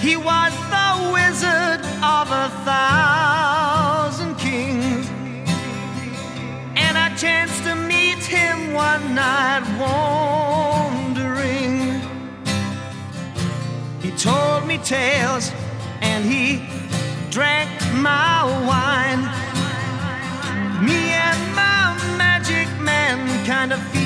He was the wizard of 1,000 kings, and I chanced to meet him one night wandering. He told me tales and he drank my wine. Me and my magic man kind of feel